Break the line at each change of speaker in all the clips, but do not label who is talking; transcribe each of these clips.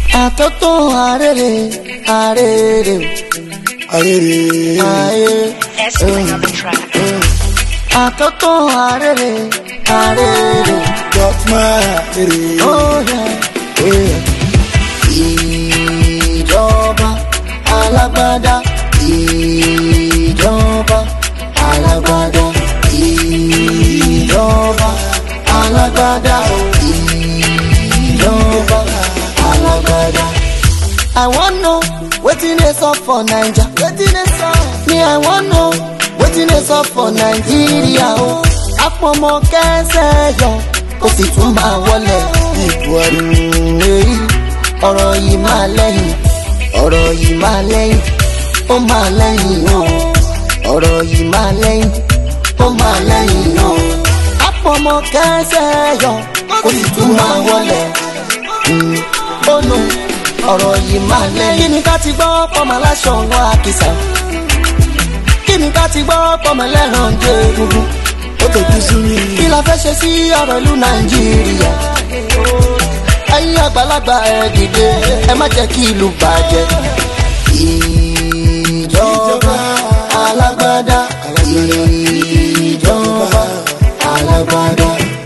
Atoto arere. Atoto arere.
Got my arere.
Oh yeah. Ìjọba alágbádá. Ìjọba alágbádá. Ìjọba alágbádá. Ìjọba alágbádá. I want know wetin dey sup for Naija. Me I want know wetin dey sup for Nigeria o. Àpọ̀mọ́ kẹsẹ̀ yọ kó sì tún máa wọlé. Ọ̀rọ̀ yìí máa lẹ́yìn, ọ̀rọ̀ yìí máa lẹ́yìn, ó máa lẹ́yìn o. Ọ̀rọ̀ yìí máa lẹ́yìn, ó máa lẹ́yìn o. Àpọ̀mọ́ kẹsẹ̀ yọ kó sì tún máa wọlé. Ó nu ọ̀rọ̀ yìí máa lẹ́yìn. Kí ni ká ti gbọ́ pọ́mọ aláṣọ wọn àkìsà? Kí ni ká ti gbọ́ pọ́mọ ẹlẹ́ran jẹ́ egungun?
Ó tẹ̀kú sí mi.
Kí la fẹ́ ṣe sí ọ̀rọ̀ ìlú Nàìjíríà? Ẹ̀yin àgbàlagbà ẹ dìde, ẹ má jẹ́ kí ìlú bàjẹ́. Ìjọba alágbádá. Ìjọba alágbádá.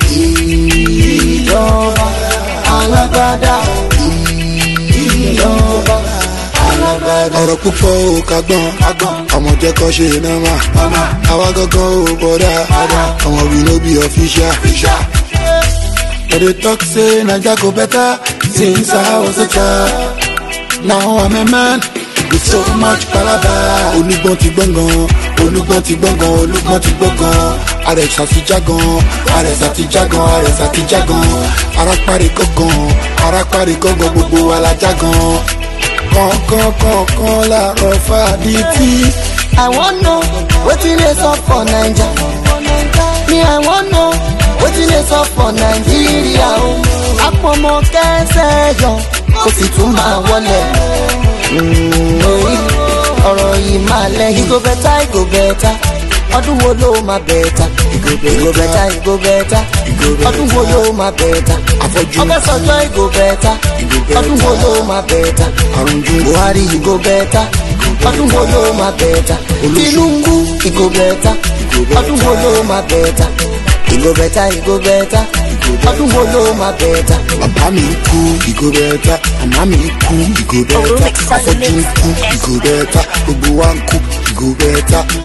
Ìjọba alágbádá. Ìjọba alágbádá.
Ọ̀rọ̀ púpọ̀ ò kagbọ́n, ọmọdé kan ṣe náà àwa gangan ò bọ̀dá, ọmọ we no be official. But they talk say Naija go better since I was a child. Now I'm a man with so much palava. Olúgbọ́n ti gbọ́ngàn, olúgbọ́n ti gbọ́ngàn, olúgbọ́n ti gbọ́ngàn. Àrẹ̀sà ti jágan, àrẹ̀sà ti jágan, àrẹ̀sà ti jágan. Arápárí gángan, gbogbo wa la jágan. Kọ̀ọ̀kan láàárọ̀ fàdítì.
I wan know wetin dey sup for Naija. Me I wan know wetin dey sup for Nigeria o. Àpọ̀mọ́ kẹsẹ̀ yọ kó sì tún máa wọlé. Ọ̀rọ̀ yìí máa lẹ́yìn. It go better. Ọdún wo ló máa better? It go better. Ọdún wo ló máa better? Ọbẹ̀ sọjọ́ it go better. Ọdún wo ló máa better? Buhari it go better. Ọdún wo ló máa better? Tinubu it go better. Ọdún wo ló máa better? It go better. Ọdún wo ló máa better?
Bàbá mi kú it go better. Màmá mi kú it go better. Afọ́jú kú it go better. Gbogbo wa ń kú it go better.